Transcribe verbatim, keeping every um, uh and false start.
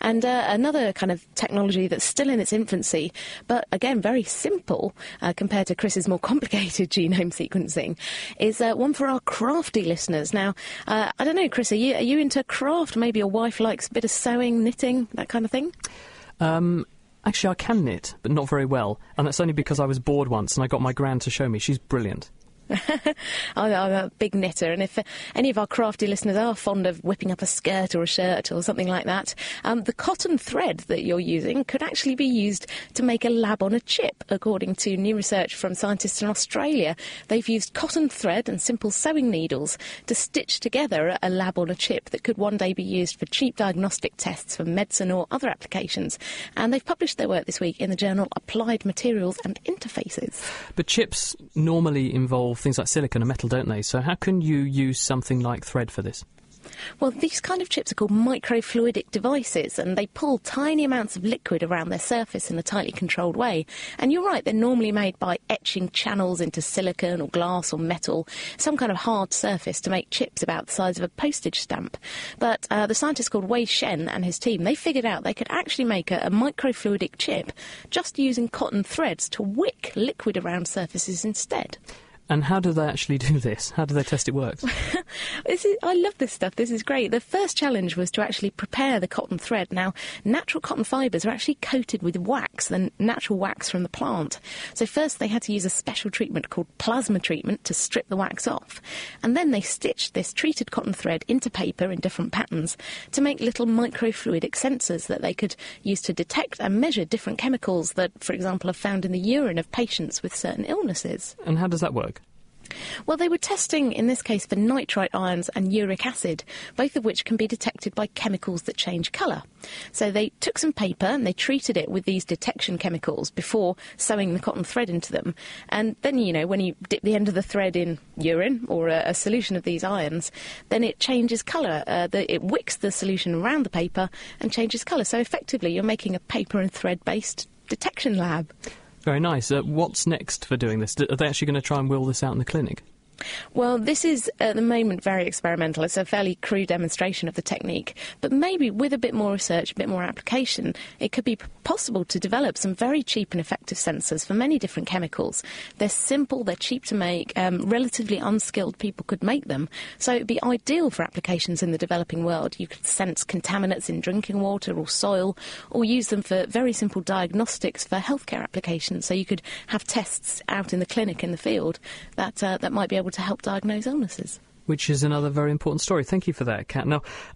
And uh, another kind of technology that's still in its infancy, but again very simple uh, compared to Chris's more complicated genome sequencing, is uh, one for our crafty listeners. Now, uh, I don't know, Chris, are you, are you into craft? Maybe your wife likes a bit of sewing, knitting, that kind of thing? Um... Actually, I can knit, but not very well. And that's only because I was bored once and I got my gran to show me. She's brilliant. I'm a big knitter, and if uh, any of our crafty listeners are fond of whipping up a skirt or a shirt or something like that, um, the cotton thread that you're using could actually be used to make a lab on a chip, according to new research from scientists in Australia. They've used cotton thread and simple sewing needles to stitch together a lab on a chip that could one day be used for cheap diagnostic tests for medicine or other applications. And they've published their work this week in the journal Applied Materials and Interfaces. But chips normally involve things like silicon and metal, don't they? So how can you use something like thread for this? Well, these kind of chips are called microfluidic devices, and they pull tiny amounts of liquid around their surface in a tightly controlled way. And you're right, they're normally made by etching channels into silicon or glass or metal, some kind of hard surface to make chips about the size of a postage stamp. But uh, the scientist called Wei Shen and his team, they figured out they could actually make a, a microfluidic chip just using cotton threads to wick liquid around surfaces instead. And how do they actually do this? How do they test it works? This is, I love this stuff. This is great. The first challenge was to actually prepare the cotton thread. Now, natural cotton fibres are actually coated with wax, the natural wax from the plant. So first they had to use a special treatment called plasma treatment to strip the wax off. And then they stitched this treated cotton thread into paper in different patterns to make little microfluidic sensors that they could use to detect and measure different chemicals that, for example, are found in the urine of patients with certain illnesses. And how does that work? Well, they were testing, in this case, for nitrite ions and uric acid, both of which can be detected by chemicals that change colour. So they took some paper and they treated it with these detection chemicals before sewing the cotton thread into them. And then, you know, when you dip the end of the thread in urine or a, a solution of these ions, then it changes colour. Uh, the, it wicks the solution around the paper and changes colour. So effectively, you're making a paper and thread-based detection lab. Very nice. Uh, what's next for doing this? Are they actually going to try and wheel this out in the clinic? Well, this is, at the moment, very experimental. It's a fairly crude demonstration of the technique. But maybe with a bit more research, a bit more application, it could be possible to develop some very cheap and effective sensors for many different chemicals. They're simple, they're cheap to make, um, relatively unskilled people could make them. So it'd be ideal for applications in the developing world. You could sense contaminants in drinking water or soil, or use them for very simple diagnostics for healthcare applications. So you could have tests out in the clinic, in the field, that, uh, that might be able to help diagnose illnesses. Which is another very important story. Thank you for that, Kat. Now,